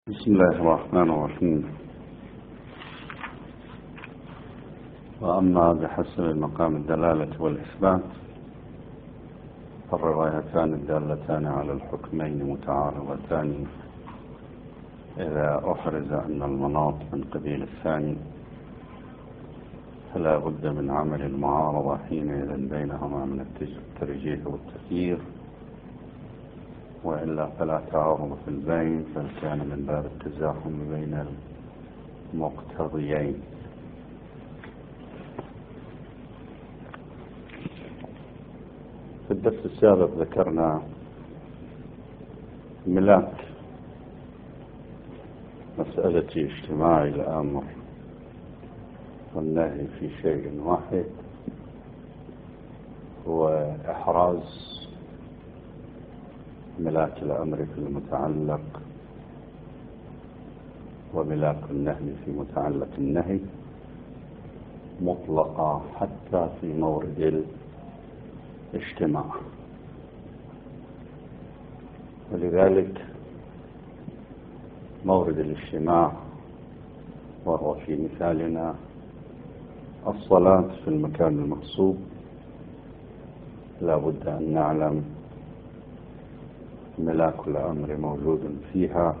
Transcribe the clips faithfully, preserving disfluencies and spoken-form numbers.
بسم الله الرحمن الرحيم. وأما بحسب مقام الدلالة والإثبات فالروايتان الدالتان على الحكمين متعارضتان إذا أحرز أن المناط من قبيل الثاني فلا بد من عمل المعارضة حينئذ بينهما من الترجيح والتخيير، وإلا فلا تعارض في البين، فكان من باب التزاحم بين المقتضيين. في الدرس السابق ذكرنا ملاك مسألة اجتماع الأمر والنهي في شيء واحد هو إحراز ملاك الأمر في المتعلق وملاك النهي في متعلق النهي مطلقة حتى في مورد الاجتماع، ولذلك مورد الاجتماع وهو في مثالنا الصلاة في المكان المقصود لا بد أن نعلم ملاك الأمر موجود فيها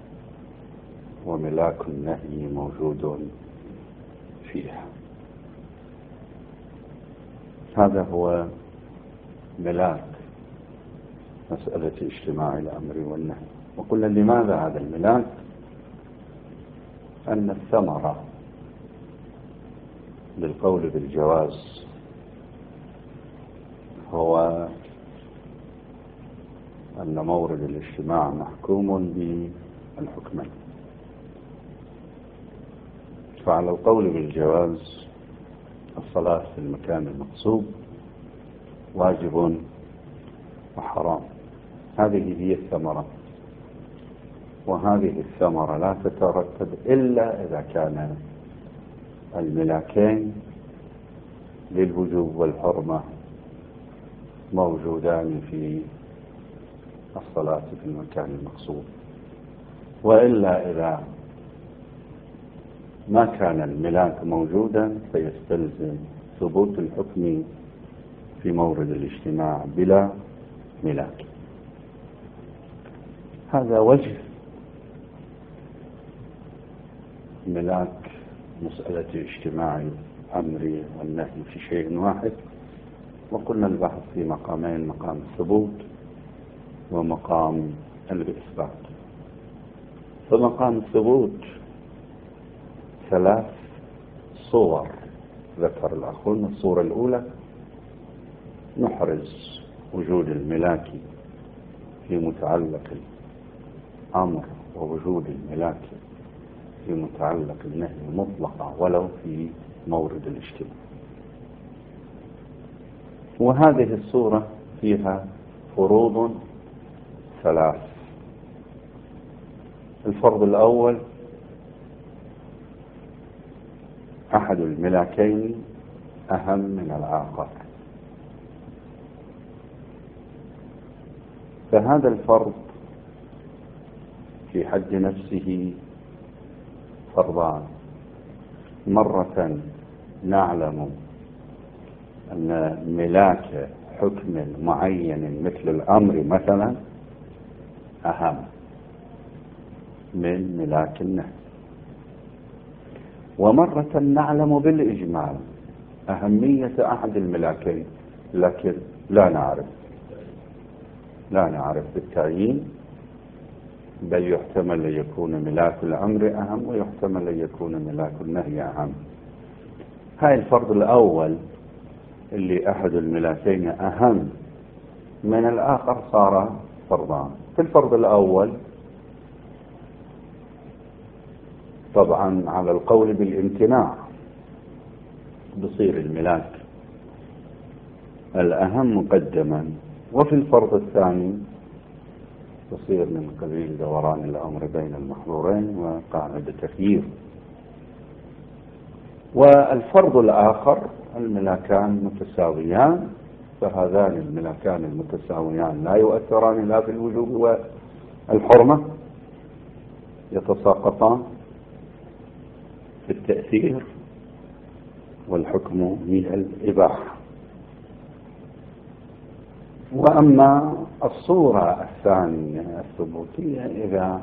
وملاك النهي موجود فيها. هذا هو ملاك مسألة اجتماع الأمر والنهي. وقلنا لماذا هذا الملاك؟ أن الثمرة للقول بالجواز هو أن مورد الاجتماع محكوم بالحكمين، فعلى القول بالجواز الصلاة في المكان المقصود واجب وحرام. هذه هي الثمرة، وهذه الثمرة لا تترتب إلا إذا كان الملاكين للوجوب والحرمة موجودان في الصلاة في المكان المقصود، وإلا إذا ما كان الملاك موجودا فيستلزم ثبوت الحكم في مورد الاجتماع بلا ملاك. هذا وجه ملاك مسألة اجتماع الأمر والنهي في شيء واحد. وقلنا البحث في مقامين: مقام الثبوت ومقام الإثبات. فمقام الثبوت ثلاث صور ذكر الأخون. الصورة الأولى نحرز وجود الملاك في متعلق الأمر ووجود الملاك في متعلق النهي مطلقة ولو في مورد الاجتماع. وهذه الصورة فيها فروض ثلاث. الفرض الأول: أحد الملاكين أهم من الآخر، فهذا الفرض في حد نفسه فرضان. مرة نعلم أن ملاك حكم معين مثل الأمر مثلا أهم من ملاك النهي، ومرة نعلم بالإجمال أهمية أحد الملاكين لكن لا نعرف لا نعرف بالتعيين، بل يحتمل أن يكون ملاك الأمر أهم ويحتمل أن يكون ملاك النهي أهم. هاي الفرض الأول اللي أحد الملاكين أهم من الآخر صار فرضان. في الفرض الأول طبعا على القول بالامتناع بصير الملاك الأهم مقدما، وفي الفرض الثاني تصير من قبيل دوران الأمر بين المحظورين وقاعدة تخيير. والفرض الآخر الملاكان متساويان، فهذان الملاكان المتساويان لا يؤثران لا في الوجوب والحرمة يتساقطان في التأثير، والحكم هي الإباحة. وأما الصورة الثانية الثبوتية إذا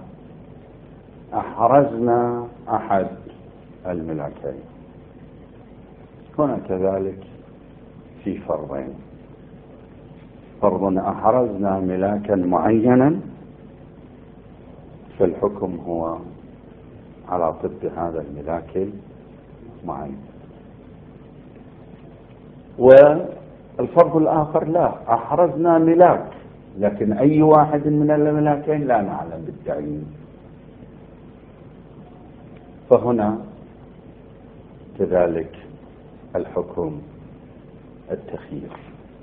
أحرزنا أحد الملاكين، هنا كذلك في فرضين: فرض أحرزنا ملاكا معينا فالحكم هو على ضد هذا الملاك المعين، والفرض الآخر لا، أحرزنا ملاك لكن أي واحد من الملاكين لا نعلم بالتعيين، فهنا كذلك الحكم التخيير.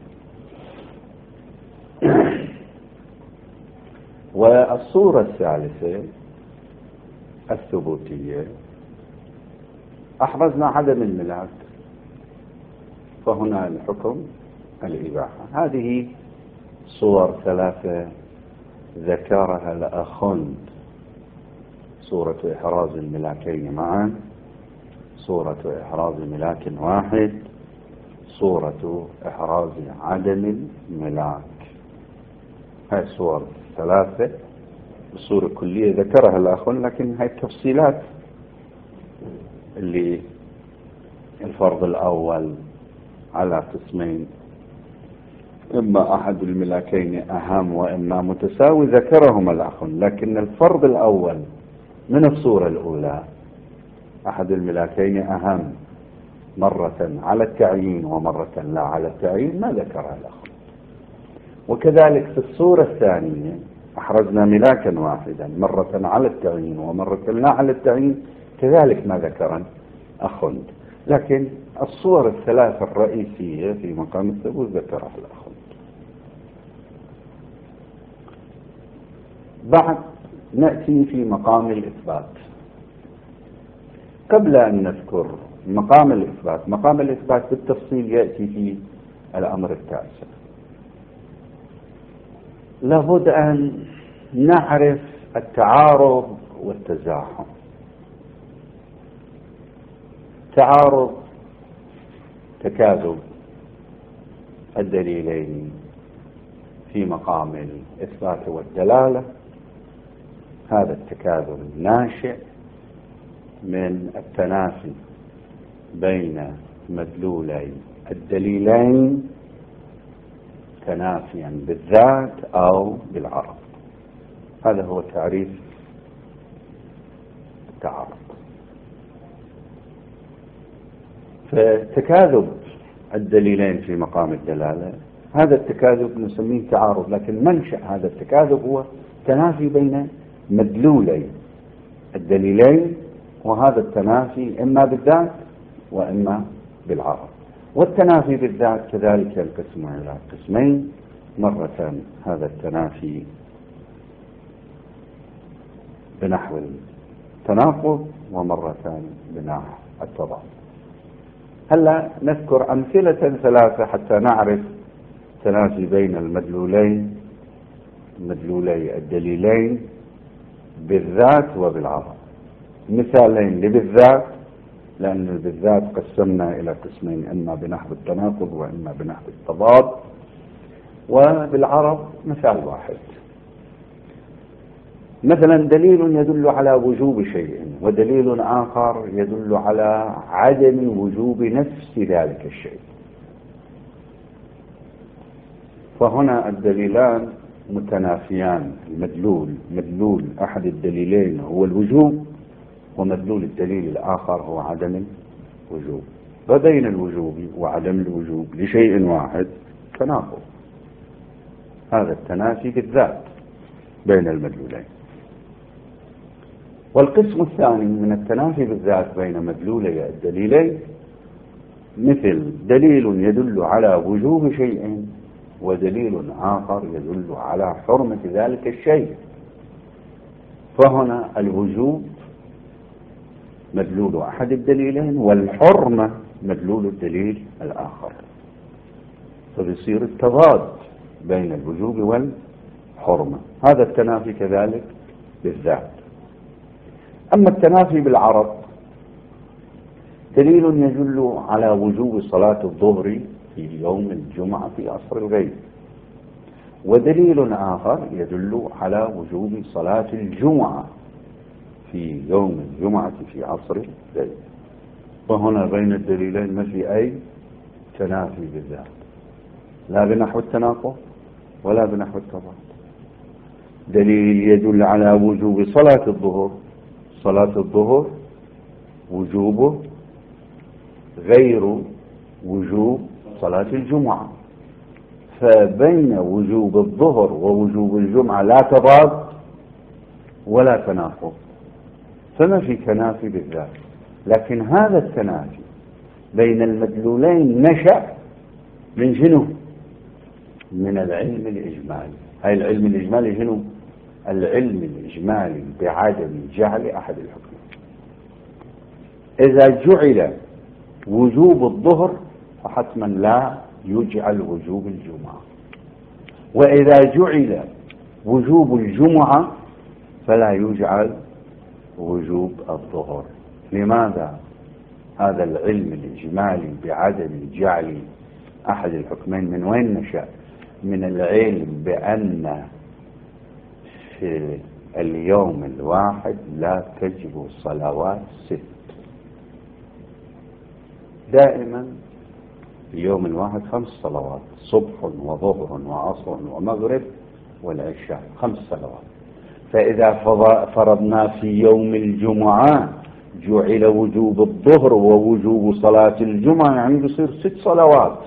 والصورة الثالثة الثبوتية: أحرزنا عدم الملاك فهنا الحكم الإباحة. هذه صور ثلاثة ذكرها الأخند: صورة إحراز الملاكين معا، صورة إحراز ملاك واحد، صورة إحراز عدم الملاك. هاي الصور الثلاثة الصورة الكلية ذكرها الأخون، لكن هاي التفصيلات اللي الفرض الأول على قسمين، إما أحد الملاكين أهم وإما متساوي، ذكرهم الأخون، لكن الفرض الأول من الصورة الأولى أحد الملاكين أهم مرة على التعيين ومرة لا على التعيين ما ذكرها الأخون. وكذلك في الصورة الثانية أحرزنا ملاكا واحدا مرة على التعيين ومرة لا على التعيين، كذلك ما ذكر أخند، لكن الصور الثلاثة الرئيسية في مقام الثبوت ذكرها الأخند. بعد نأتي في مقام الإثبات. قبل أن نذكر مقام الإثبات، مقام الإثبات بالتفصيل يأتي في الأمر التاسع. لابد أن نعرف التعارض والتزاحم. تعارض تكاذب الدليلين في مقام الإثبات والدلالة، هذا التكاذب الناشئ من التنافي بين مدلولي الدليلين تنافيا بالذات أو بالعرض. هذا هو تعريف التعارض. فتكاذب الدليلين في مقام الدلالة هذا التكاذب نسميه تعارض، لكن منشأ هذا التكاذب هو تنافي بين مدلولي الدليلين، وهذا التنافي إما بالذات وإما بالعرض. والتنافي بالذات كذلك ينقسم إلى قسمين: مرة هذا التنافي بنحو التناقض، ومرة بنحو التضاد. هلا نذكر أمثلة ثلاثة حتى نعرف التنافي بين المدلولين مدلولي الدليلين بالذات وبالعرض. مثالين لبالذات، لأن بالذات قسمنا إلى قسمين: إما بنحو التناقض وإما بنحو التضاد. وبالعرض مثال واحد، مثلا دليل يدل على وجوب شيء ودليل آخر يدل على عدم وجوب نفس ذلك الشيء، فهنا الدليلان متنافيان. المدلول مدلول أحد الدليلين هو الوجوب، ومدلول الدليل الآخر هو عدم الوجوب، فبين الوجوب وعدم الوجوب لشيء واحد تناقض. هذا التنافي بالذات بين المدلولين. والقسم الثاني من التنافي بالذات بين مدلولي الدليلين مثل دليل يدل على وجوب شيء ودليل آخر يدل على حرمة ذلك الشيء، فهنا الوجوب مدلول أحد الدليلين والحرمة مدلول الدليل الآخر، فبيصير التضاد بين الوجوب والحرمة. هذا التنافي كذلك بالذات. أما التنافي بالعرض دليل يدل على وجوب صلاة الظهر في يوم الجمعة في عصر الغيب، ودليل آخر يدل على وجوب صلاة الجمعة في يوم الجمعة في عصر الغيب. وهنا بين الدليلين ما في أي تنافي بالذات، لا بنحو التناقض ولا بنحو التضاد. دليل يدل على وجوب صلاة الظهر، صلاة الظهر وجوبه غير وجوب صلاة الجمعة، فبين وجوب الظهر ووجوب الجمعة لا تضاد ولا تناقض، فما في تنافي بالذات. لكن هذا التنافي بين المدلولين نشأ من شنو؟ من العلم الإجمالي. هاي العلم الإجمالي شنو؟ العلم الإجمالي بعدم جعل أحد الحكمين. إذا جعل وجوب الظهر فحتما لا يجعل وجوب الجمعة، وإذا جعل وجوب الجمعة فلا يجعل وجوب الظهر. لماذا؟ هذا العلم الإجمالي بعدم جعل أحد الحكمين من وين نشأ؟ من العلم بأن في اليوم الواحد لا تجب صلوات ست. دائما اليوم الواحد خمس صلوات، صبح وظهر وعصر ومغرب والعشاء، خمس صلوات. فإذا فرضنا في يوم الجمعة جعل وجوب الظهر ووجوب صلاة الجمعة، يعني بصير ست صلوات،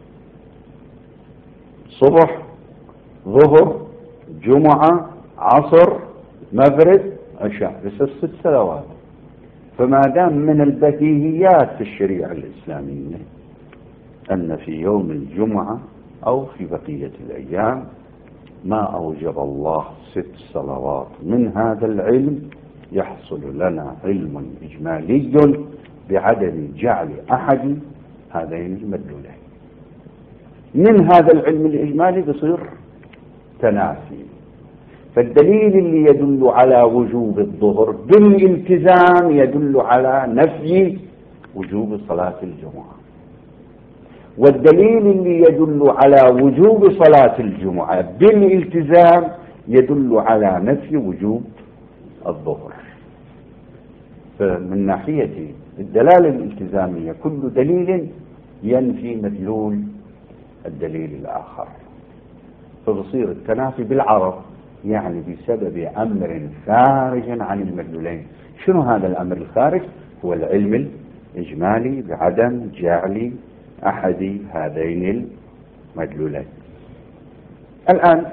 صبح ظهر جمعة عصر مغرب عشاء، بصير ست صلوات. فما دام من البديهيات في الشريعة الإسلامية أن في يوم الجمعة أو في بقية الأيام ما أوجب الله ست صلوات، من هذا العلم يحصل لنا علم إجمالي بعدم جعل أحد هذين المدلولين. من هذا العلم الإجمالي بصير تنافي. فالدليل اللي يدل على وجوب الظهر بالالتزام يدل على نفي وجوب صلاة الجمعة، والدليل اللي يدل على وجوب صلاة الجمعة بالالتزام يدل على نفي وجوب الظهر. فمن ناحية الدلالة الالتزامية كل دليل ينفي مدلول الدليل الآخر، فبصير التنافي بالعرض يعني بسبب أمر خارج عن المدلولين. شنو هذا الأمر الخارج؟ هو العلم الإجمالي بعدم جعل أحد هذين المدلولين. الآن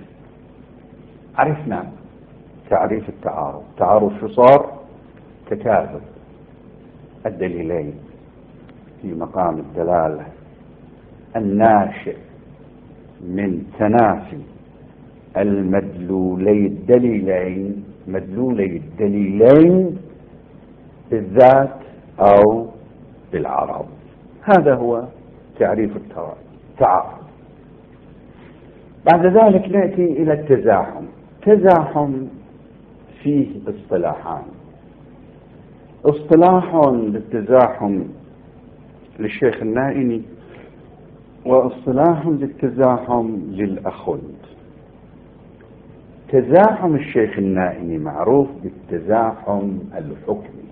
عرفنا تعريف التعارض. تعارض شو صار؟ تكاثر الدليلين في مقام الدلالة الناشئ من تنافي المدلولي الدليلين مدلولي الدليلين بالذات أو بالعرض. هذا هو تعريف التعارض. بعد ذلك نأتي إلى التزاحم. تزاحم فيه اصطلاحان. اصطلاح للتزاحم للشيخ النائني، واصطلاح للتزاحم للأخوند. تزاحم الشيخ النائني معروف بالتزاحم الحكمي،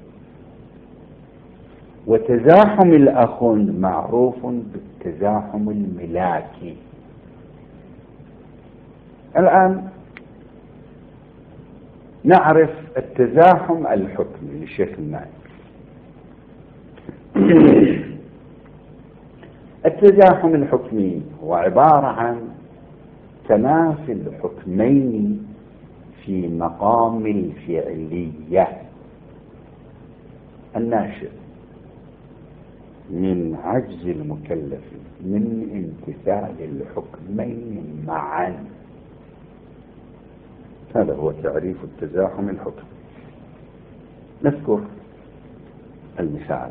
وتزاحم الأخوند معروف بالتزاحم الملاكي. الآن نعرف التزاحم الحكمي للشيخ النائني. التزاحم الحكمي هو عبارة عن تنافي الحكمين في مقام الفعلية الناشئ من عجز المكلف من امتثال الحكمين معا. هذا هو تعريف التزاحم الحكمي. نذكر المثال.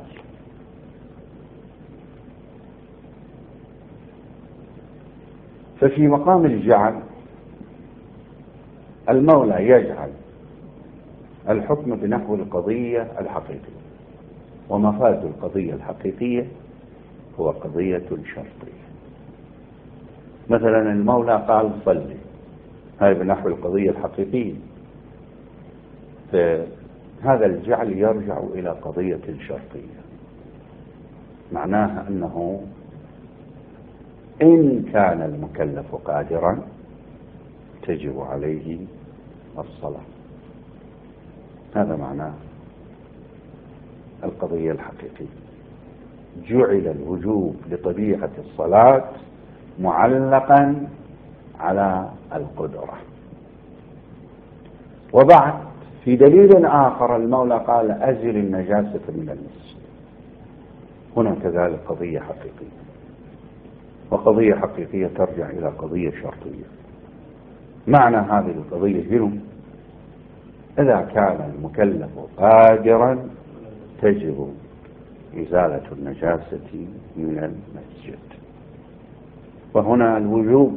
ففي مقام الجعل المولى يجعل الحكم بنحو القضية الحقيقية، ومفاد القضية الحقيقية هو قضية شرطية. مثلا المولى قال صلي، هاي بنحو القضية الحقيقية، فهذا الجعل يرجع إلى قضية شرطية، معناها أنه إن كان المكلف قادرا تجب عليه الصلاة. هذا معناه القضية الحقيقية. جعل الوجوب لطبيعة الصلاة معلقا على القدرة. وبعد في دليل آخر المولى قال أزل النجاسة من المسجد، هنا كذلك قضية حقيقية، وقضية حقيقية ترجع إلى قضية شرطية. معنى هذه القضية شنو؟ إذا كان المكلف قادرا تجب إزالة النجاسة من المسجد. وهنا الوجوب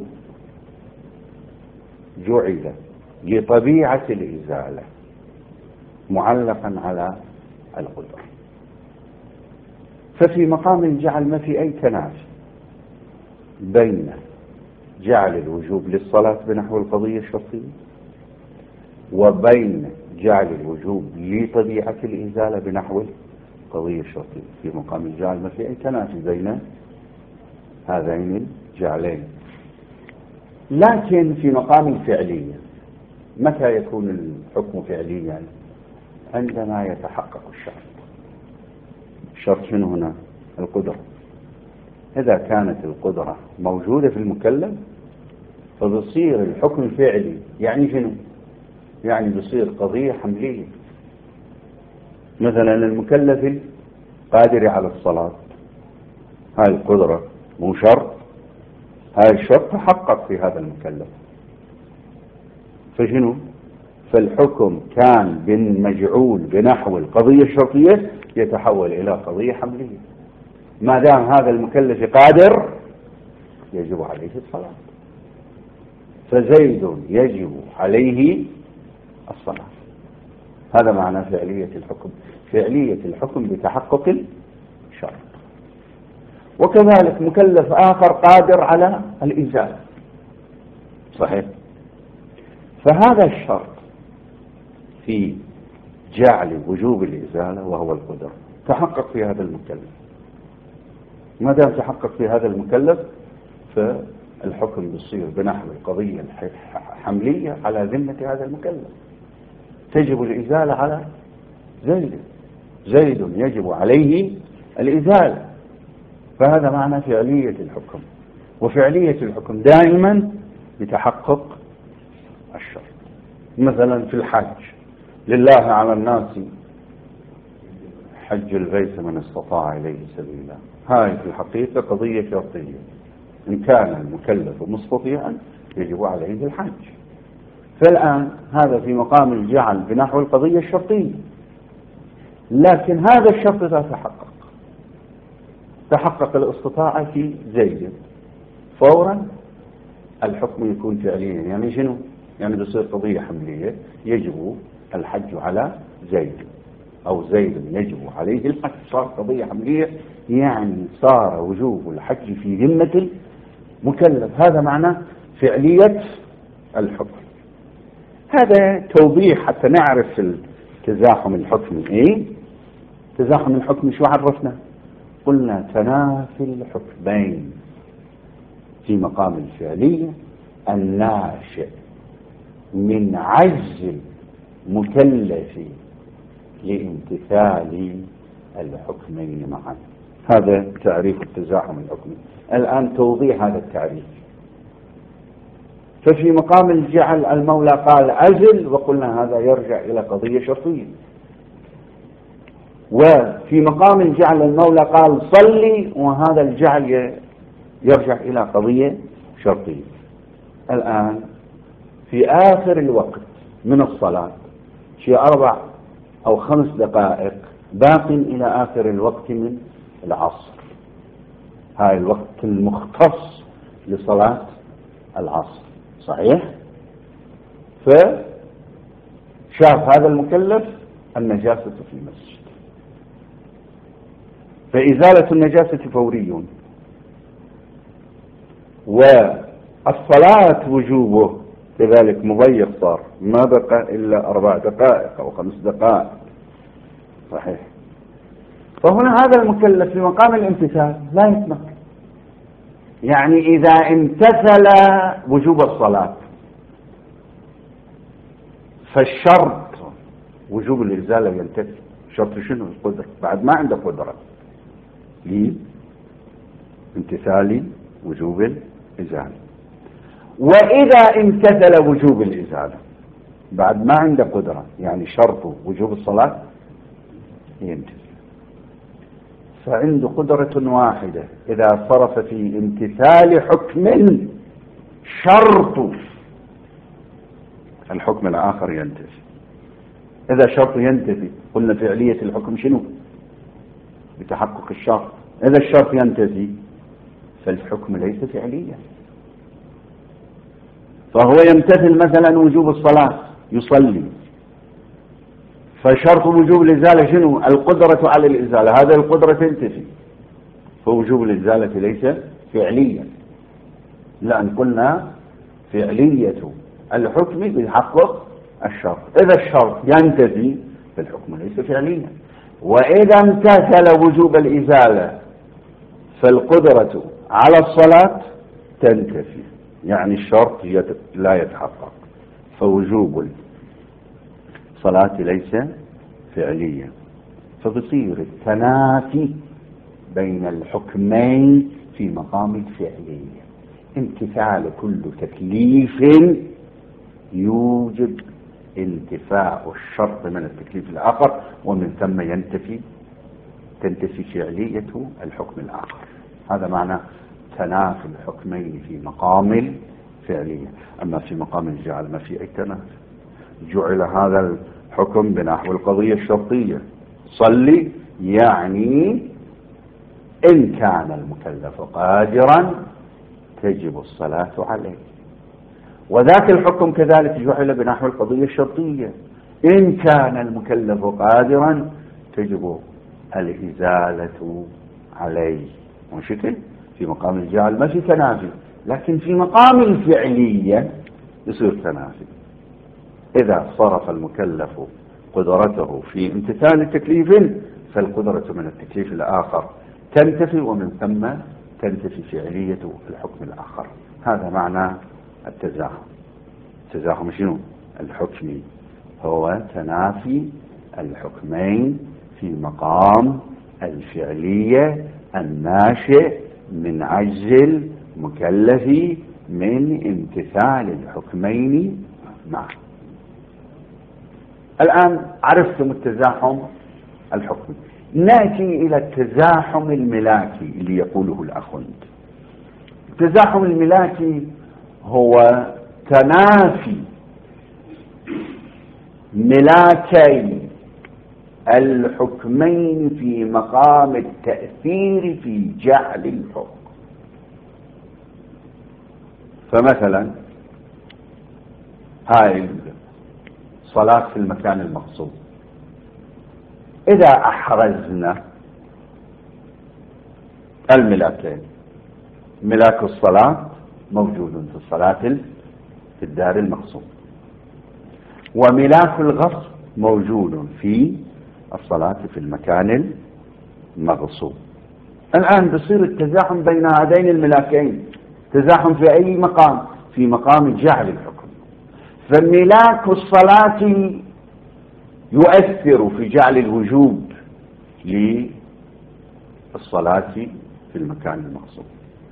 جعل لطبيعة الإزالة معلقا على القدرة. ففي مقام الجعل ما في أي تنافي بين جعل الوجوب للصلاة بنحو القضية الشرطية وبين جعل الوجوب لطبيعة الإزالة بنحو القضية الشرطية. في مقام الجعل ما في أي تنافي بين هذين الجعلين. لكن في مقام الفعلية متى يكون الحكم فعليا؟ عندما يتحقق الشرط. الشرط شنو هنا؟ القدرة. إذا كانت القدرة موجودة في المكلف فبصير الحكم فعلي. يعني شنو؟ يعني بصير قضية حملية. مثلا المكلف قادر على الصلاة، هاي القدرة مو شرط، هاي الشرط تحقق في هذا المكلف، فشنو؟ فالحكم كان بالمجعول بنحو القضية الشرطية يتحول إلى قضية حملية. ما دام هذا المكلف قادر يجب عليه الصلاة، فزيد يجب عليه الصلاة. هذا معنى فعلية الحكم، فعلية الحكم بتحقق الشرط. وكذلك مكلف آخر قادر على الإزالة، صحيح؟ فهذا الشرط في جعل وجوب الإزالة وهو القدرة تحقق في هذا المكلف. ما دام تحقق في هذا المكلف فالحكم بيصير بنحو القضية الحملية على ذمة هذا المكلف. تجب الإزالة على زيد، زيد يجب عليه الإزالة. فهذا معنى فعلية الحكم، وفعلية الحكم دائما بتحقق الشرط. مثلا في الحج لله على الناس حج البيت من استطاع إليه سبيلا، هاي في الحقيقة قضية شرطية. إن كان المكلف مستطيعا يجب عليه الحج. فالآن هذا في مقام الجعل بنحو القضية الشرطية، لكن هذا الشرط لا تحقق. تحقق الاستطاعة في زيد، فورا الحكم يكون فعليا. يعني شنو؟ يعني بصير قضية حملية، يجب الحج على زيد، أو زيد يجب عليه الحج، صار قضية حملية، يعني صار وجوب الحج في ذمة المكلف. هذا معناه فعلية الحكم. هذا توضيح حتى نعرف التزاحم الحكمي. إيه؟ تزاحم الحكم شو عرفنا؟ قلنا تنافي الحكمين في مقام الفعلية الناشئ من عجز المكلف لامتثال الحكمين معا. هذا تعريف التزاحم الحكمي. الآن توضيح هذا التعريف. ففي مقام الجعل المولى قال أزل، وقلنا هذا يرجع إلى قضية شرطية. وفي مقام الجعل المولى قال صلي، وهذا الجعل يرجع إلى قضية شرطية. الآن في آخر الوقت من الصلاة في أربع أو خمس دقائق باق إلى آخر الوقت من العصر، هاي الوقت المختص لصلاة العصر، صحيح؟ شاف هذا المكلف النجاسة في المسجد، فإزالة النجاسة فوري، والصلاة وجوبه كذلك مضيق، صار ما بقى إلا أربع دقائق أو خمس دقائق. صحيح. فهنا هذا المكلف في مقام الامتثال لا يتمكن، يعني إذا امتثل وجوب الصلاة فالشرط وجوب الإزالة ينتفي. شرط شنو؟ القدرة. بعد ما عنده قدرة لامتثال وجوب الإزالة. وإذا امتثل وجوب الإزالة بعد ما عنده قدرة، يعني شرط وجوب الصلاة ينتفي، فعنده قدرة واحدة إذا صرف في امتثال حكم شرط الحكم الآخر ينتفي. إذا شرط ينتفي قلنا فعلية الحكم شنو؟ بتحقق الشرط. إذا الشرط ينتفي فالحكم ليس فعليا، فهو يمتثل مثلا وجوب الصلاة يصلي، فشرط وجوب الإزالة شنو؟ القدرة على الإزالة، هذا القدرة تنتفي، فوجوب الإزالة ليس فعليا، لأن قلنا فعلية الحكم بيحقق الشرط. إذا الشرط ينتفي فالحكم ليس فعليا. وإذا امتثل وجوب الإزالة فالقدرة على الصلاة تنتفي، يعني الشرط لا يتحقق، فوجوب الصلاة ليس فعليا. فبصير التنافي بين الحكمين في مقام الفعلية. امتثال كل تكليف يوجب انتفاء الشرط من التكليف الآخر، ومن ثم ينتفي تنتفي فعلية الحكم الآخر. هذا معنى تنافي الحكمين في مقام الفعلية. أما في مقام الجعل ما في أي تنافي. جعل هذا الحكم بنحو القضية الشرطية، صلي، يعني إن كان المكلف قادرا تجب الصلاة عليه. وذاك الحكم كذلك جعل بنحو القضية الشرطية، إن كان المكلف قادرا تجب الإزالة عليه. وشكل في مقام الجعل ما في تنافي، لكن في مقام الفعلية يصير تنافي. إذا صرف المكلف قدرته في امتثال تكليف فالقدرة من التكليف الآخر تنتفي، ومن ثم تنتفي فعلية الحكم الآخر. هذا معنى التزاحم. التزاحم شنو؟ الحكمي هو تنافي الحكمين في مقام الفعلية الناشئ من عجز المكلف من امتثال الحكمين معا. الآن عرفتم التزاحم الحكمي، نأتي إلى التزاحم الملاكي اللي يقوله الأخوند. التزاحم الملاكي هو تنافي ملاكي الحكمين في مقام التأثير في جعل الحكم. فمثلا هاي الصلاة في المكان المقصود، إذا أحرزنا الملاكين، ملاك الصلاة موجود في الصلاة في الدار المقصود، وملاك الغصب موجود في الصلاة في المكان المغصوب. الآن بصير التزاحم بين هذين الملاكين، تزاحم في أي مقام؟ في مقام جعل الحكم. فملاك الصلاة يؤثر في جعل الوجوب للصلاة في المكان المغصوب،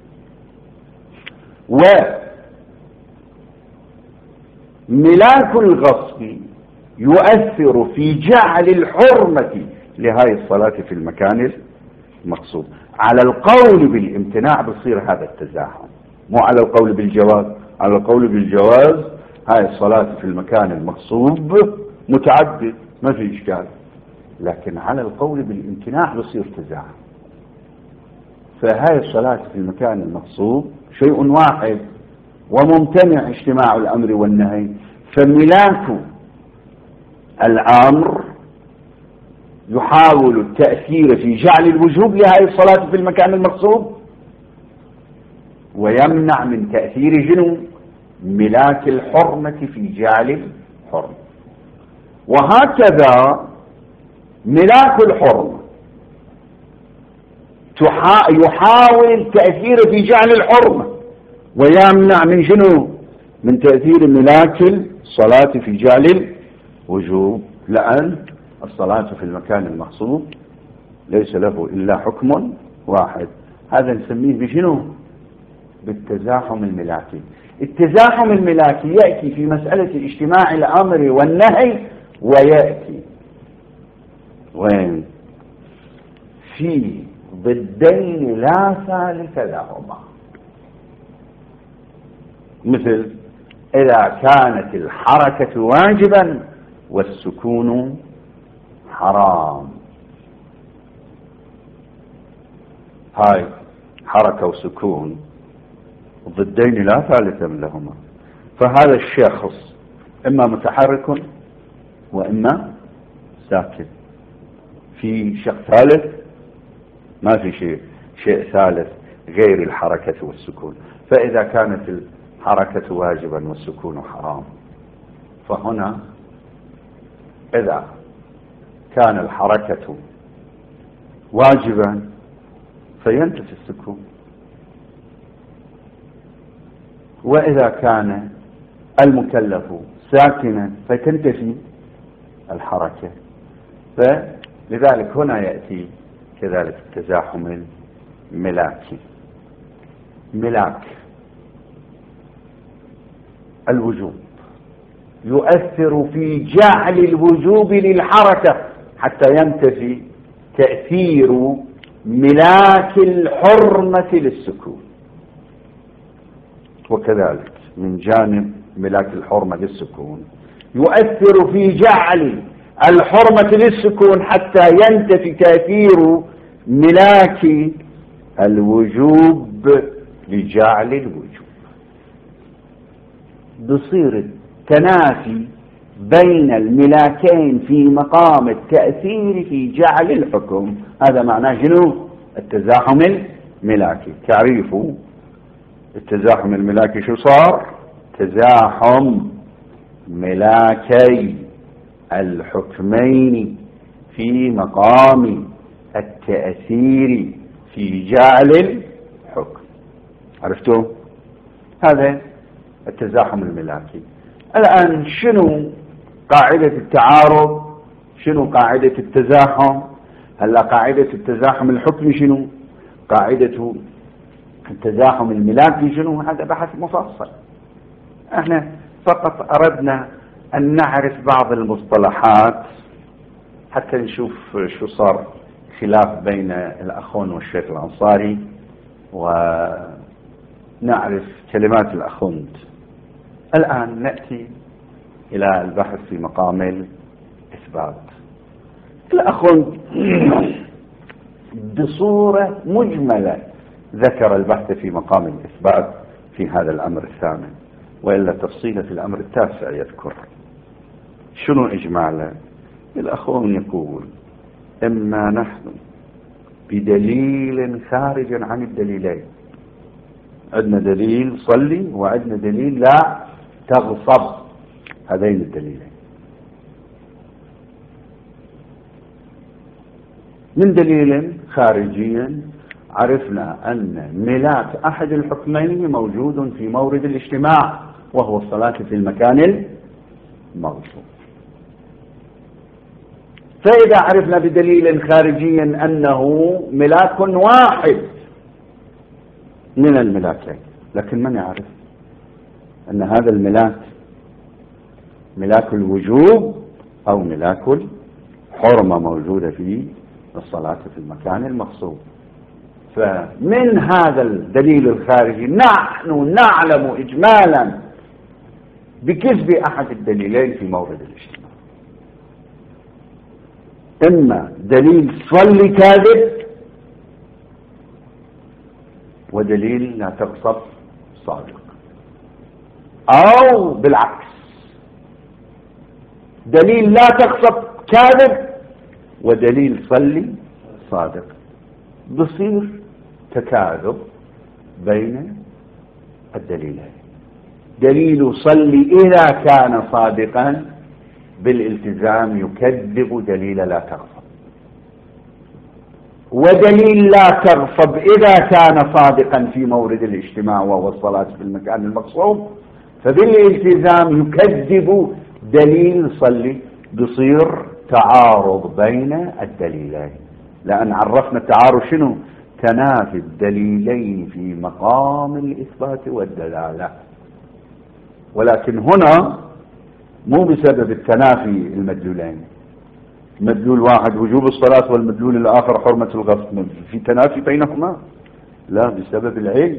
وملاك الغصب يؤثر في جعل الحرمة لهذه الصلاة في المكان المقصود. على القول بالامتناع بصير هذا التزاحم، مو على القول بالجواز. على القول بالجواز هاي الصلاة في المكان المقصود متعدد ما في إشكال، لكن على القول بالامتناع بصير تزاحم. فهاي الصلاة في المكان المقصود شيء واحد وممتنع اجتماع الأمر والنهي، فملاك الأمر يحاول التأثير في جعل الوجوب لهذه الصلاة في المكان المقصود، ويمنع من تأثير جنو ملاك الحرمة في جعل الحرمة. وهكذا ملاك الحرمة يحاول التأثير في جعل الحرمة ويمنع من جنو من تأثير ملاك الصلاة في جعل الوجوب، لأن الصلاة في المكان المقصود ليس له إلا حكم واحد. هذا نسميه بشنو؟ بالتزاحم الملاكي. التزاحم الملاكي يأتي في مسألة اجتماع الأمر والنهي، ويأتي وين؟ في ضدين لا ثالث لهما، مثل إذا كانت الحركة واجبا والسكون حرام. هاي حركة وسكون ضدين لا ثالث لهما، فهذا الشخص إما متحرك وإما ساكن. في شيء ثالث؟ ما في شيء شيء ثالث غير الحركة والسكون. فإذا كانت الحركة واجبا والسكون حرام، فهنا إذا كان الحركة واجبا فينتفي السكون، وإذا كان المكلف ساكنا فتنتفي الحركة. فلذلك هنا يأتي كذلك التزاحم الملاكي. ملاك الوجوب يؤثر في جعل الوجوب للحركة حتى ينتفي تأثير ملاك الحرمة للسكون، وكذلك من جانب ملاك الحرمة للسكون يؤثر في جعل الحرمة للسكون حتى ينتفي تأثير ملاك الوجوب لجعل الوجوب. بصير التنافي بين الملاكين في مقام التأثير في جعل الحكم. هذا معناه شنو؟ التزاحم الملاكي. تعريف التزاحم الملاكي شو صار؟ تزاحم ملاكي الحكمين في مقام التأثير في جعل الحكم. عرفتوا؟ هذا التزاحم الملاكي. الآن شنو قاعدة التعارض؟ شنو قاعدة التزاحم؟ هلا قاعدة التزاحم الحكمي شنو؟ قاعدة التزاحم الملاكي شنو؟ هذا بحث مفصل. احنا فقط أردنا أن نعرف بعض المصطلحات حتى نشوف شو صار خلاف بين الأخون والشيخ الأنصاري، ونعرف كلمات الأخوند. الآن نأتي إلى البحث في مقام الإثبات. الأخوند بصورة مجملة ذكر البحث في مقام الإثبات في هذا الأمر الثامن، وإلا تفصيل في الأمر التاسع يذكر. شنو إجمالا؟ الأخون يقول إما نحن بدليل خارج عن الدليلين، عندنا دليل صلي وعندنا دليل لا تغصب، هذين الدليلين. من دليل خارجي عرفنا أن ملاك أحد الحكمين موجود في مورد الاجتماع، وهو الصلاة في المكان الموصوف. فإذا عرفنا بدليل خارجي أنه ملاك واحد من الملاكين، لكن من يعرف أن هذا الملاك ملاك الوجوب أو ملاك الحرمة موجودة في الصلاة في المكان المقصود؟ فمن هذا الدليل الخارجي نحن نعلم إجمالا بكذب أحد الدليلين في مورد الاجتماع. إما دليل صلي كاذب، ودليل لا تغصب صادق، أو بالعكس دليل لا تغصب كاذب، ودليل صلي صادق. بصير تكاذب بين الدليلين. دليل صلي إذا كان صادقا بالالتزام يكذب دليل لا تغصب، ودليل لا تغصب إذا كان صادقا في مورد الاجتماع وهو الصلاة في المكان المقصود فبالالتزام يكذب دليل صلي. بصير تعارض بين الدليلين، لأن عرفنا التعارض شنو؟ تنافي الدليلين في مقام الإثبات والدلالة. ولكن هنا مو بسبب التنافي المدلولين، مدلول واحد وجوب الصلاة والمدلول الآخر حرمة الغسل، في تنافي بينهما؟ لا، بسبب العلم.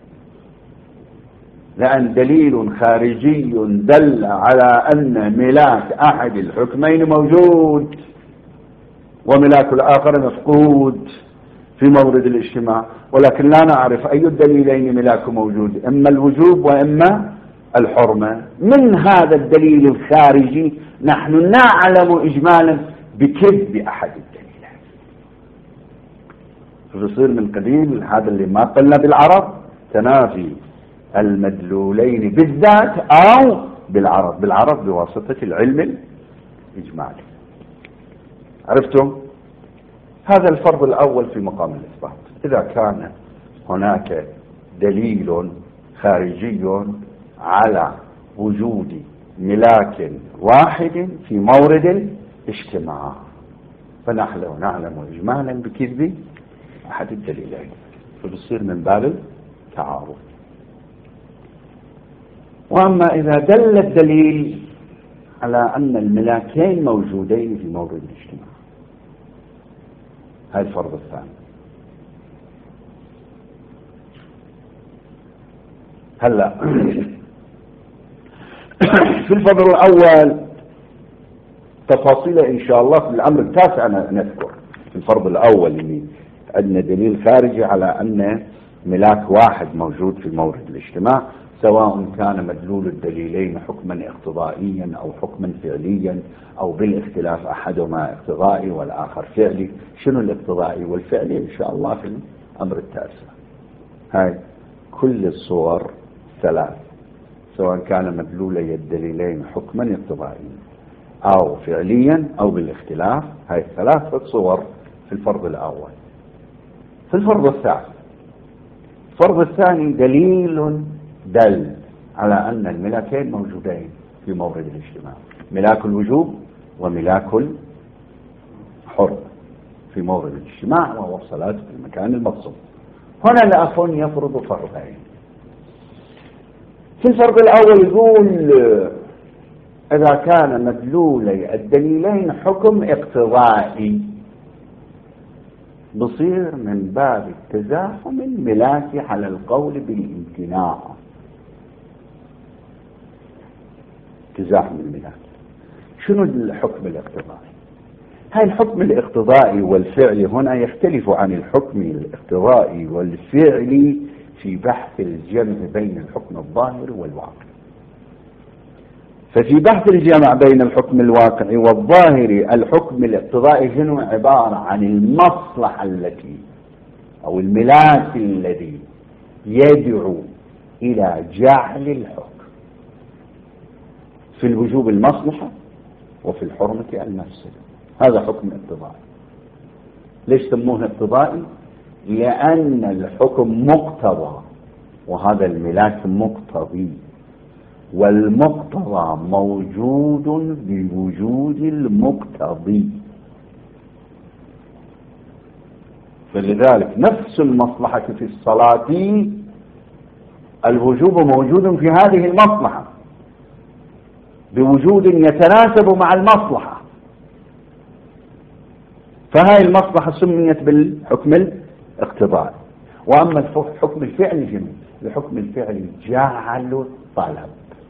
لأن دليل خارجي دل على أن ملاك أحد الحكمين موجود وملاك الآخر مفقود في مورد الاجتماع، ولكن لا نعرف أي الدليلين ملاك موجود، إما الوجوب وإما الحرمة. من هذا الدليل الخارجي نحن نعلم إجمالا بكذب أحد الدليلين. فبصير من قبيل هذا اللي ما قلنا بالعرب تنافي المدلولين بالذات أو بالعرب، بالعرب بواسطة العلم الإجمالي. عرفتم؟ هذا الفرض الأول في مقام الإثبات. إذا كان هناك دليل خارجي على وجود ملاك واحد في مورد الاجتماع فنحن نعلم إجمالا بكذب أحد الدليلين، فبصير من باب التعارض. وأما إذا دل الدليل على أن الملاكين موجودين في مورد الاجتماع، هذا الفرض الثاني. هلا في الفرض الأول تفاصيل إن شاء الله في الأمر التاسع نذكر. في الفرض الأول اللي عندنا دليل خارجي على أن ملاك واحد موجود في مورد الاجتماع، سواء كان مدلول الدليلين حكما اقتضائيا أو حكما فعليا أو بالاختلاف أحدهما اقتضائي والآخر فعلي. شنو الاقتضائي والفعلي إن شاء الله في الأمر التاسع. هاي كل الصور ثلاث، سواء كان مدلولي الدليلين حكما اقتضائيا أو فعليا أو بالاختلاف، هاي ثلاثة صور في الفرض الأول. في الفرض الثاني، الفرض الثاني دليل دل على أن الملاكين موجودين في مورد الاجتماع، ملاك الوجوب وملاك الحرمة في مورد الاجتماع وهو الصلاة في المكان المقصود. هنا الأخ يفرض فرضين. في الفرض الأول يقول إذا كان مدلولي الدليلين حكم اقتضائي بصير من باب التزاحم الملاكي على القول بالامتناع. تزاحم الملاكي شنو الحكم الاقتضائي؟ هاي الحكم الاقتضائي والفعلي هنا يختلف عن الحكم الاقتضائي والفعلي في بحث الجمع بين الحكم الظاهر والواقع. ففي بحث الجمع بين الحكم الواقعي والظاهري الحكم الاقتضائي شنو؟ عبارة عن المصلحة التي أو الملاك الذي يدعو إلى جعل الحكم. في الوجوب المصلحة وفي الحرمة المفسدة، هذا حكم اقتضائي. ليش سموه اقتضائي؟ لأن الحكم مقتضى وهذا الملاك مقتضي، والمقتضى موجود بوجود المقتضي، فلذلك نفس المصلحة في الصلاة الوجوب موجود في هذه المصلحة بوجود يتناسب مع المصلحة، فهذه المصلحة سميت بالحكم الاقتضائي. وأما الحكم الفعلي شنو؟ الحكم الفعلي جعل الطلب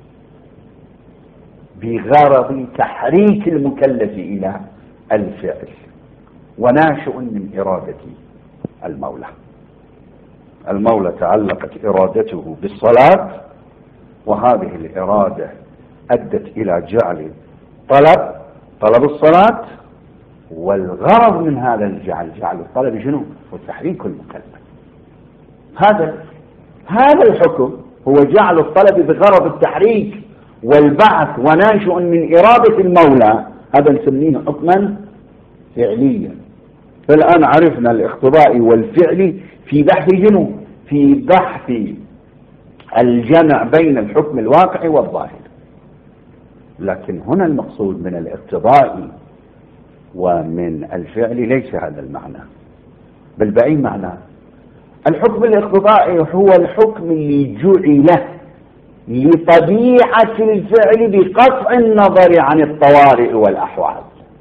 بغرض تحريك المكلف إلى الفعل وناشئ من إرادة المولى. المولى تعلقت إرادته بالصلاة، وهذه الإرادة أدت إلى جعل طلب طلب الصلاة، والغرض من هذا الجعل جعل الطلب شنو؟ وتحريك المكلف. هذا هذا الحكم هو جعل الطلب بغرض التحريك والبعث وناشئ من إرادة المولى، هذا نسميه حكما فعليا. فالآن عرفنا الاقتضائي والفعلي في بحث جنو في بحث الجمع بين الحكم الواقعي والظاهر. لكن هنا المقصود من الاقتضائي ومن الفعل ليس هذا المعنى، بل بأي معنى؟ الحكم الاقتضائي هو الحكم اللي جعل لطبيعة الفعل بقطع النظر عن الطوارئ والأحوال.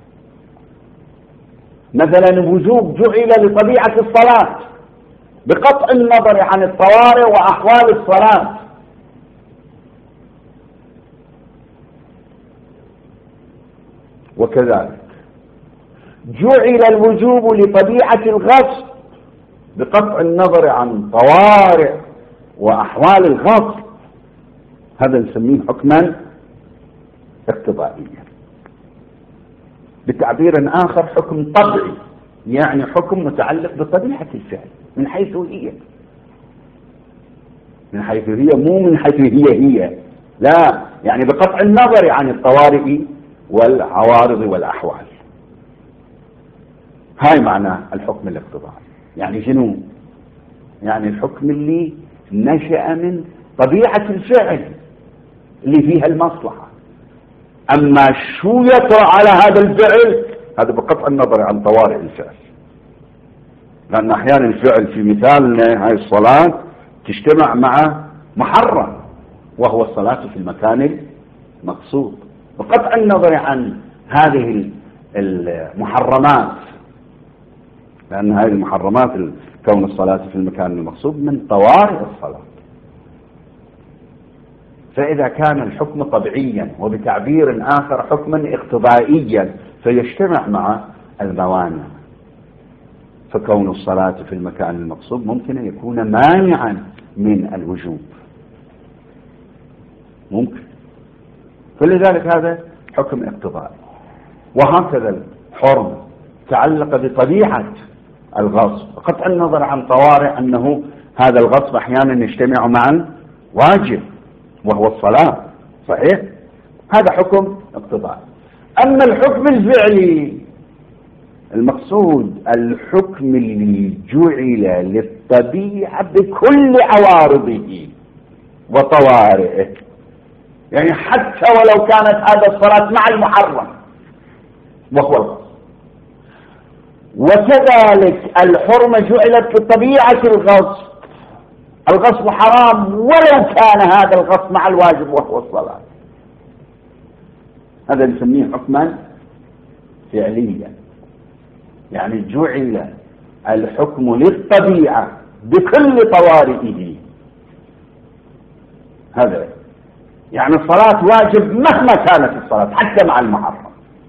مثلا الوجوب جعل لطبيعة الصلاة بقطع النظر عن الطوارئ وأحوال الصلاة. وكذلك جعل الوجوب لطبيعة الغصب بقطع النظر عن طوارئ وأحوال الغصب، هذا نسميه حكما اقتضائيا. بتعبير آخر حكم طبعي، يعني حكم متعلق بطبيعة الفعل من حيث هي، من حيث هي مو من حيث هي هي، لا، يعني بقطع النظر عن الطوارئ والعوارض والأحوال. هاي معنى الحكم الاقتضائي. يعني شنو؟ يعني الحكم اللي نشأ من طبيعة الفعل اللي فيها المصلحة. أما شو يطرأ على هذا الفعل هذا بقطع النظر عن طوارئ الفعل، لأن أحيانا الفعل في مثالنا هاي الصلاة تجتمع مع محرم وهو الصلاة في المكان المقصود. بقطع النظر عن هذه المحرمات، لأن هذه المحرمات كون الصلاة في المكان المقصود من طوارئ الصلاة. فإذا كان الحكم طبيعيا وبتعبير آخر حكما اقتضائيا فيجتمع مع الموانع، فكون الصلاة في المكان المقصود ممكن أن يكون مانعا من الوجوب، ممكن. فلذلك هذا حكم اقتضائي. وهكذا الحرم تعلق بطبيعة الغصب، قطع النظر عن طوارئ أنه هذا الغصب أحيانا يجتمع مع الواجب وهو الصلاة، صحيح؟ هذا حكم اقتضائي. أما الحكم الفعلي المقصود الحكم اللي جعل للطبيعة بكل عوارضه وطوارئه، يعني حتى ولو كانت هذا الصلاة مع المحرم وهو الغصب. وكذلك الحرمة جعلت لطبيعة الغصب، الغصب حرام ولو كان هذا الغصب مع الواجب وهو الصلاة. هذا نسميه حكما فعليا، يعني جعل الحكم للطبيعة بكل طوارئه. هذا يعني الصلاة واجب مهما كانت الصلاة حتى مع المحرم،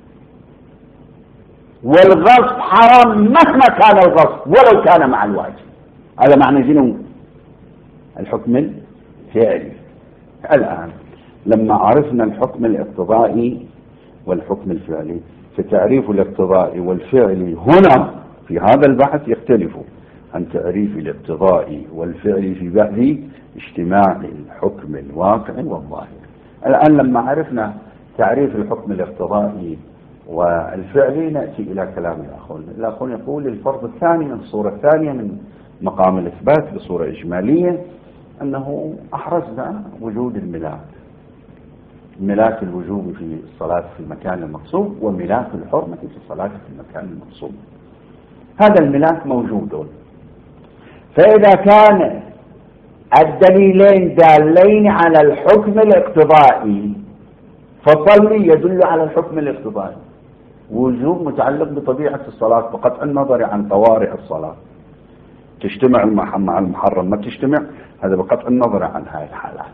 والغصب حرام مهما كان الغصب ولو كان مع الواجب. هذا معنى جنو الحكم الفعلي. الآن لما عرفنا الحكم الاقتضائي والحكم الفعلي، فتعريف الاقتضائي والفعلي هنا في هذا البحث يختلف عن تعريف الاقتضائي والفعلي في بحث اجتماع الحكم الواقع والظاهر. الآن لما عرفنا تعريف الحكم الاقتضائي والفعلي نأتي إلى كلام الأخون. الأخون يقول الفرض الثاني من الصورة الثانية من مقام الإثبات بصورة إجمالية أنه أحرزنا وجود الملاك، ملاك الوجوب في الصلاة في المكان المقصود وملاك الحرمة في الصلاة في المكان المقصود. هذا الملاك موجود. فإذا كان الدليلين دالين على الحكم الاقتضائي فصلي يدل على الحكم الاقتضائي، وجوب متعلق بطبيعة الصلاة بقطع النظر عن طوارئ الصلاة، تجتمع مع المحرم ما تجتمع، هذا بقطع النظر عن هاي الحالات.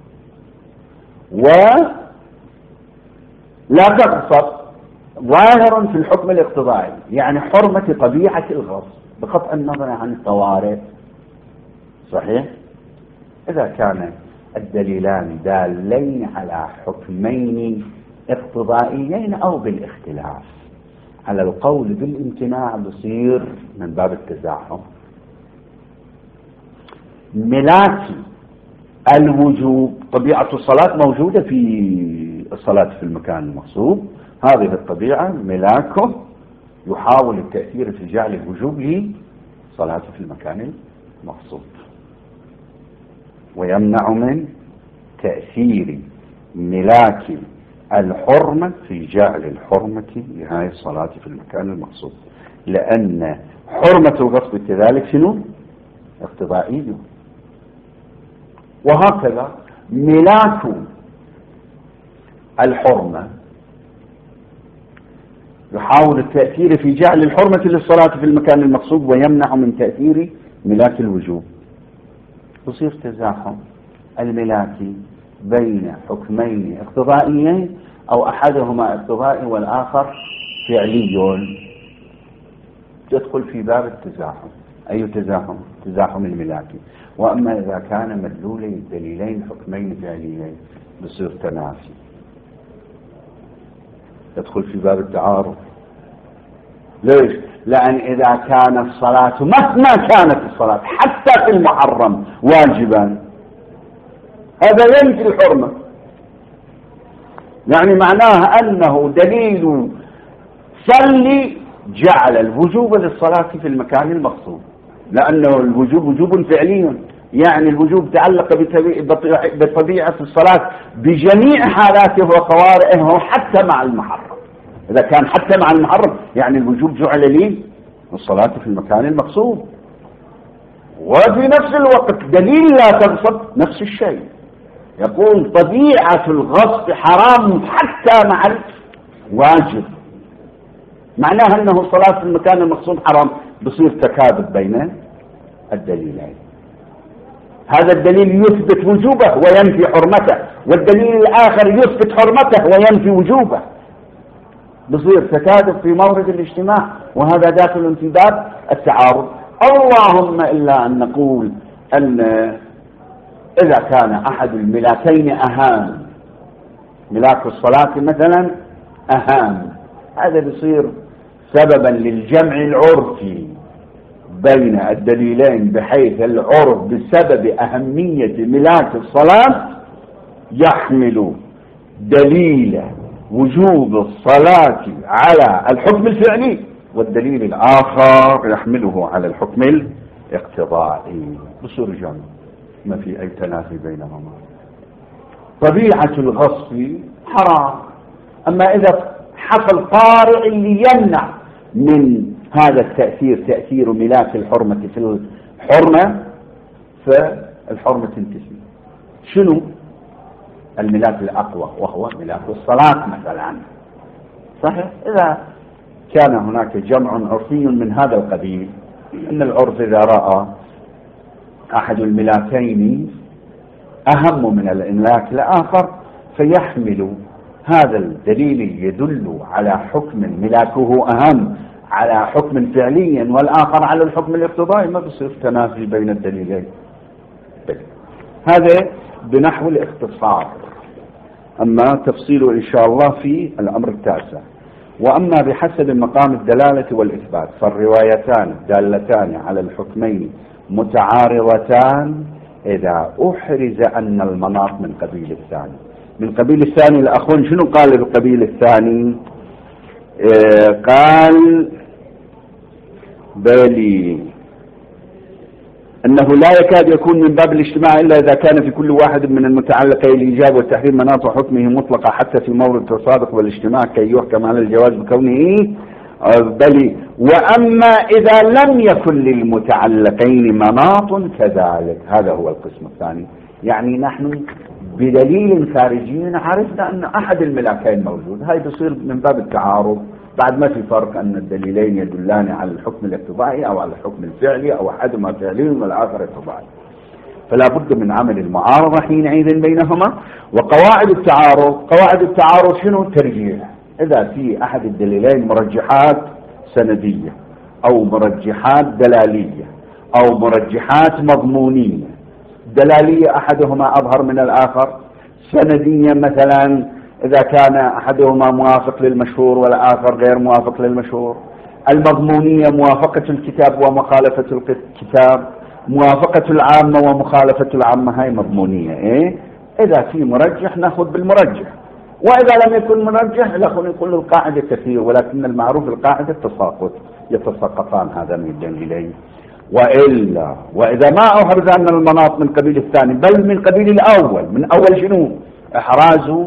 ولا تقصد ظاهر في الحكم الاقتضائي، يعني حرمة طبيعة الغصب بقطع النظر عن الطوارئ، صحيح؟ إذا كان الدليلان دالين على حكمين اقتضائيين أو بالاختلاف. على القول بالامتناع بصير من باب التزاحم. ملاك الوجوب، طبيعة الصلاة موجودة في الصلاة في المكان المغصوب، هذه الطبيعة ملاكه يحاول التأثير في جعل الوجوب لصلاة في المكان المغصوب، ويمنع من تأثير ملاك الحرمة في جعل الحرمة لهذه الصلاة في المكان المغصوب، لأن حرمة الغصب كذلك شنو؟ اقتضائي. وهكذا ملاك الحرمة يحاول التأثير في جعل الحرمة للصلاة في المكان المغصوب ويمنع من تأثير ملاك الوجوب. يصير تزاحم الملاكي بين حكمين اقتضائيين أو أحدهما اقتضائي والآخر فعلي، تدخل في باب التزاحم. أي تزاحم؟ تزاحم الملاكي. وأما إذا كان مدلولي الدليلين حكمين فعليين بصير تنافي، تدخل في باب التعارض. ليش؟ لأن إذا كان الصلاة مهما كانت الصلاة حتى في المحرم واجبا، هذا ينفي الحرمة، يعني معناه أنه دليل سلي جعل الوجوب للصلاة في المكان المغصوب، لأنه الوجوب وجوب فعلي، يعني الوجوب تعلق بطبيعة الصلاة بجميع حالاته وطوارئه حتى مع المحرم. إذا كان حتى مع المحرم يعني الوجوب جعل لي الصلاة في المكان المغصوب. وفي نفس الوقت دليل لا تغصب نفس الشيء، يقول طبيعة الغصب حرام حتى مع الواجب، معناها أنه الصلاة في المكان المغصوب حرام، بصير تكاذب بين الدليلين. هذا الدليل يثبت وجوبه وينفي حرمته، والدليل الآخر يثبت حرمته وينفي وجوبه، بصير تكاذب في مورد الاجتماع، وهذا داخل في باب التعارض. اللهم إلا أن نقول أن إذا كان أحد الملاكين أهام، ملاك الصلاة مثلا أهام، هذا بصير سببا للجمع العرفي بين الدليلين، بحيث العرف بسبب أهمية ملاك الصلاة يحمل دليل وجوب الصلاة على الحكم الفعلي، والدليل الآخر يحمله على الحكم الاقتضائي، بصير جمع، ما في أي تنافي بينهما. طبيعة الغصب حرام، أما إذا حصل طارئ ليمنع من هذا التأثير، تأثير ملاك الحرمة في الحرمة، فالحرمة تنتهي. شنو الملاك الأقوى؟ وهو ملاك الصلاة مثلا. صحيح، إذا كان هناك جمع عرفي من هذا القبيل، أن العرف إذا رأى أحد الملاكين أهم من الإملاك الآخر فيحمل هذا الدليل يدل على حكم ملاكه أهم على حكم فعلي والآخر على الحكم الاقتضائي، ما بصير تنافي بين الدليلين. هذا بنحو الاختصار، أما تفصيله إن شاء الله في الأمر التاسع. وأما بحسب مقام الدلالة والإثبات فالروايتان دالتان على الحكمين متعارضتان إذا أحرز أن المناط من قبيل الثاني. من قبيل الثاني الأخون شنو قال القبيل الثاني؟ آه قال بالي أنه لا يكاد يكون من باب الاجتماع إلا إذا كان في كل واحد من المتعلقين الإيجاب والتحريم مناط حكمه مطلقة حتى في مورد التصادق والاجتماع كي يحكم على الجواز بكونه بل. وأما إذا لم يكن للمتعلقين مناط كذلك، هذا هو القسم الثاني. يعني نحن بدليل خارجي عرفنا أن أحد الملاكين موجود، هاي بصير من باب التعارض، بعد ما في فرق أن الدليلين يدلان على الحكم الاقتضائي أو على الحكم الفعلي أو أحدهما فعلي والآخر اقتضائي، فلا بد من عمل المعارضة حينئذ بينهما. وقواعد التعارض، قواعد التعارض شنو؟ ترجيح. إذا في أحد الدليلين مرجحات سندية أو مرجحات دلالية أو مرجحات مضمونية، دلالية أحدهما أظهر من الآخر، سندية مثلا إذا كان أحدهما موافق للمشهور والآخر غير موافق للمشهور. المضمونية موافقة الكتاب ومخالفة الكتاب، موافقة العامة ومخالفة العامة، هاي مضمونية. إيه؟ إذا في مرجح نأخذ بالمرجح، وإذا لم يكن مرجح نقول القاعدة كثير، ولكن المعروف القاعدة التساقط، يتساقطان هذا من الدليلين. وإلا وإذا ما أحرز أن المناط من قبيل الثاني بل من قبيل الأول، من أول شنو؟ إحراز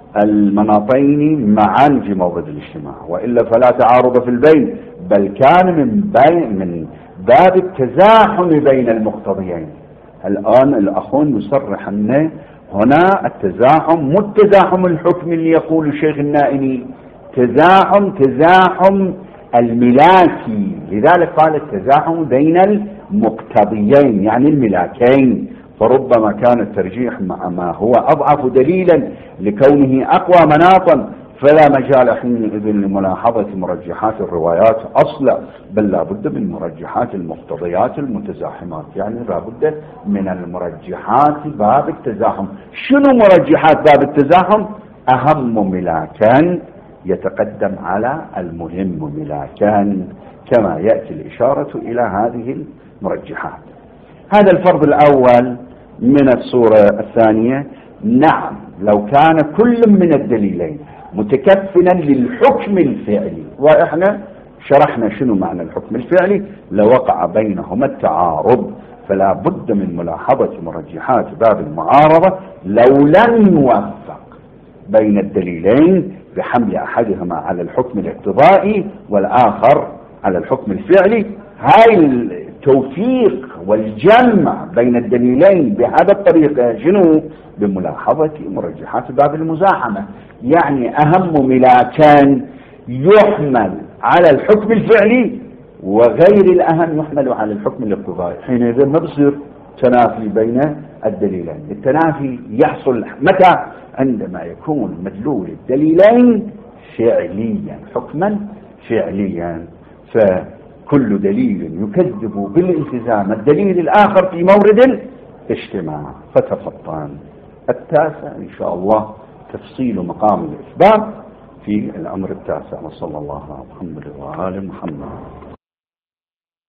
المناطين معا في موضع الاجتماع، وإلا فلا تعارض في البين، بل كان من بين من باب التزاحم بين المقتضيين. الآن الأخون يصرح أن هنا التزاحم مو التزاحم الحكم اللي يقول الشيخ النائني، تزاحم تزاحم الملاكي، لذلك قال التزاحم بين المقتضيين يعني الملاكين. فربما كان الترجيح مع ما هو أضعف دليلا لكونه أقوى مناطا، فلا مجال حينئذ لملاحظة مرجحات الروايات أصلا، بل لا بد من مرجحات المقتضيات المتزاحمات، يعني لا بد من المرجحات باب التزاحم. شنو مرجحات باب التزاحم؟ أهم ملاكان يتقدم على المهم ملاكان، كما يأتي الإشارة إلى هذه المرجحات. هذا الفرض الأول من الصورة الثانية. نعم، لو كان كل من الدليلين متكفلا للحكم الفعلي، وإحنا شرحنا شنو معنى الحكم الفعلي، لوقع بينهما التعارض، فلا بد من ملاحظة مرجحات باب المعارضة لو لم يوفق بين الدليلين بحمل أحدهما على الحكم الاقتضائي والآخر على الحكم الفعلي. هاي التوفيق والجمع بين الدليلين بهذا الطريقة شنو؟ بملاحظة مرجحات باب المزاحمة، يعني أهم ملاكان يحمل على الحكم الفعلي وغير الأهم يحمل على الحكم الاقتضائي. حينئذ ما بصير تنافي بين الدليلين. التنافي يحصل متى؟ عندما يكون مدلول الدليلين فعليا، حكما فعليا، فكل دليل يكذب بالالتزام الدليل الآخر في مورد الاجتماع. فتفطن. التاسع إن شاء الله تفصيل مقام الإثبات في الأمر التاسع. وصلى الله على محمد وآل محمد.